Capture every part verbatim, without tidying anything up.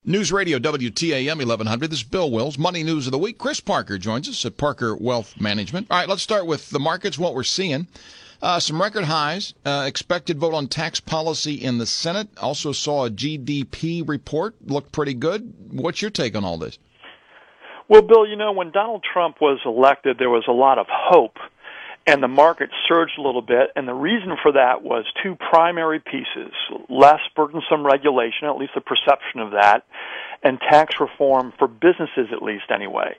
News Radio W T A M eleven hundred. This is Bill Wills. Money News of the Week. Chris Parker joins us at Parker Wealth Management. All right, let's start with the markets, what we're seeing. Uh, some record highs. Uh, expected vote on tax policy in the Senate. Also saw a G D P report. Looked pretty good. What's your take on all this? Well, Bill, you know, when Donald Trump was elected, there was a lot of hope, and the market surged a little bit, and the reason for that was two primary pieces: less burdensome regulation, at least the perception of that, and tax reform for businesses, at least anyway.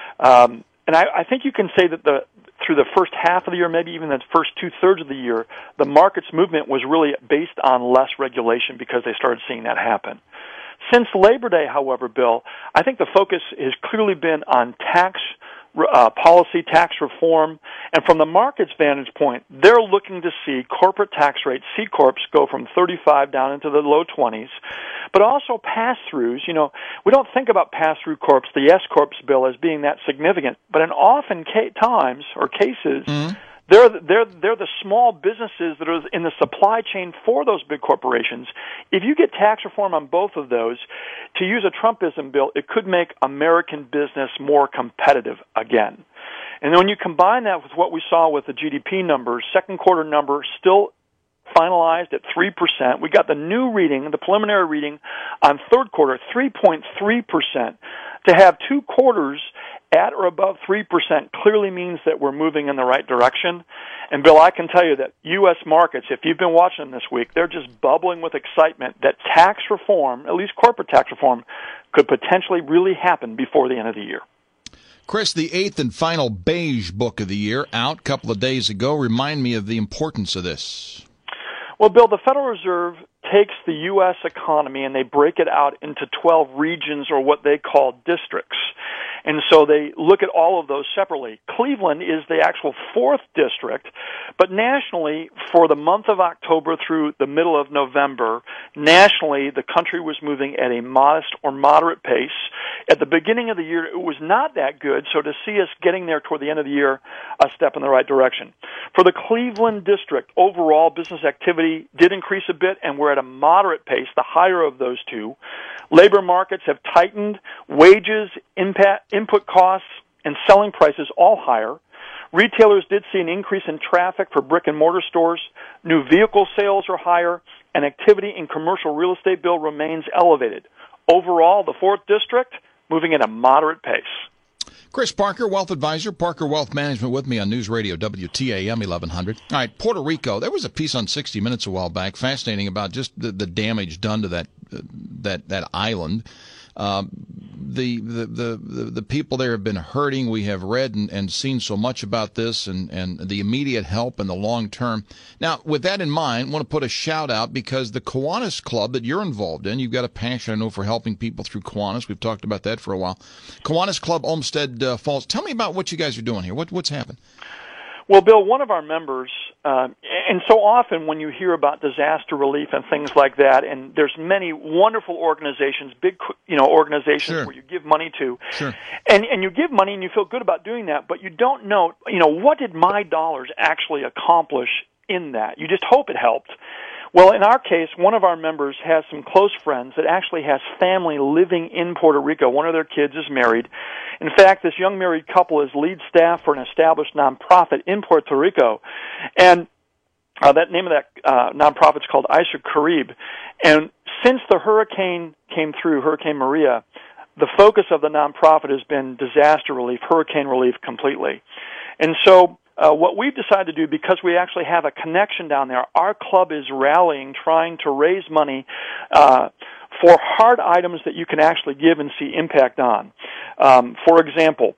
Um, and I, I think you can say that the through the first half of the year, maybe even the first two-thirds of the year, the market's movement was really based on less regulation because they started seeing that happen. Since Labor Day, however, Bill, I think the focus has clearly been on tax uh, policy, tax reform, and from the market's vantage point, they're looking to see corporate tax rates, C corps, go from thirty-five down into the low twenties, but also pass-throughs. You know, we don't think about pass-through corps, the S corps bill, as being that significant, but in often ca- times or cases, mm-hmm. They're, they're, they're the small businesses that are in the supply chain for those big corporations. If you get tax reform on both of those, to use a Trumpism, Bill, it could make American business more competitive again. And then when you combine that with what we saw with the G D P numbers, second quarter number still finalized at three percent. We got the new reading, the preliminary reading on third quarter, three point three percent. To have two quarters at or above three percent clearly means that we're moving in the right direction. And, Bill, I can tell you that U S markets, if you've been watching them this week, they're just bubbling with excitement that tax reform, at least corporate tax reform, could potentially really happen before the end of the year. Chris, the eighth and final beige book of the year out a couple of days ago. Remind me of the importance of this. Well, Bill, the Federal Reserve takes the U S economy and they break it out into twelve regions, or what they call districts. And so they look at all of those separately. Cleveland is the actual fourth district, but nationally, for the month of October through the middle of November, nationally, the country was moving at a modest or moderate pace. At the beginning of the year, it was not that good, so to see us getting there toward the end of the year, a step in the right direction. For the Cleveland district, overall business activity did increase a bit, and we're at a moderate pace, the higher of those two. Labor markets have tightened, wages, impact, input costs, and selling prices all higher. Retailers did see an increase in traffic for brick-and-mortar stores. New vehicle sales are higher, and activity in commercial real estate, Bill, remains elevated. Overall, the fourth district moving at a moderate pace. Chris Parker, Wealth Advisor, Parker Wealth Management, with me on News Radio W T A M eleven hundred. All right, Puerto Rico. There was a piece on sixty minutes a while back, fascinating, about just the, the damage done to that uh, that that island. Um, the, the the the people there have been hurting. We have read and, and seen so much about this, and, and the immediate help and the long term. Now, with that in mind, I want to put a shout out, because the Kiwanis Club that you're involved in, you've got a passion, I know, for helping people through Kiwanis. We've talked about that for a while. Kiwanis Club, Olmsted uh, Falls. Tell me about what you guys are doing here. What what's happened? Well, Bill, one of our members, uh, and so often when you hear about disaster relief and things like that, and there's many wonderful organizations, big, you know, organizations sure. where you give money to, sure. and and you give money and you feel good about doing that, but you don't know, you know, what did my dollars actually accomplish in that? You just hope it helped. Well, in our case, one of our members has some close friends that actually has family living in Puerto Rico. One of their kids is married. In fact, this young married couple is lead staff for an established nonprofit in Puerto Rico. And uh, that name of that uh, nonprofit is called Aisha Carib. And since the hurricane came through, Hurricane Maria, the focus of the nonprofit has been disaster relief, hurricane relief completely. And so Uh, what we've decided to do, because we actually have a connection down there, our club is rallying, trying to raise money uh, for hard items that you can actually give and see impact on. Um, for example,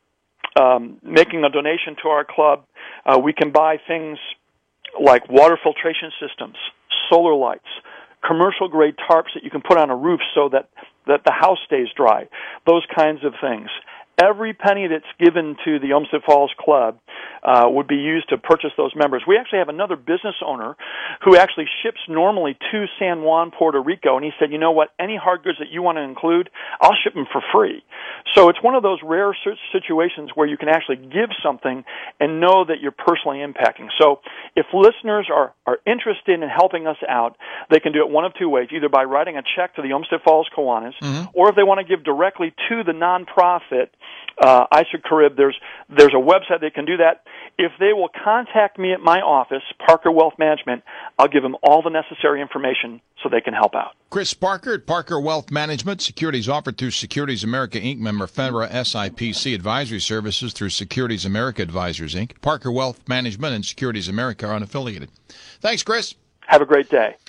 um, making a donation to our club, uh, we can buy things like water filtration systems, solar lights, commercial-grade tarps that you can put on a roof so that, that the house stays dry, those kinds of things. every penny that's given to the Olmsted Falls Club uh, would be used to purchase those members. We actually have another business owner who actually ships normally to San Juan, Puerto Rico, and he said, you know what, any hard goods that you want to include, I'll ship them for free. So it's one of those rare situations where you can actually give something and know that you're personally impacting. So if listeners are, are interested in helping us out, they can do it one of two ways, either by writing a check to the Olmsted Falls Kiwanis, mm-hmm. or if they want to give directly to the nonprofit uh, Isaac Carib, there's there's a website they can do that. If they will contact me at my office, Parker Wealth Management, I'll give them all the necessary information so they can help out. Chris Parker at Parker Wealth Management. Securities offered through Securities America, Incorporated, member FINRA S I P C. Advisory services through Securities America Advisors, Incorporated. Parker Wealth Management and Securities America are unaffiliated. Thanks, Chris. Have a great day.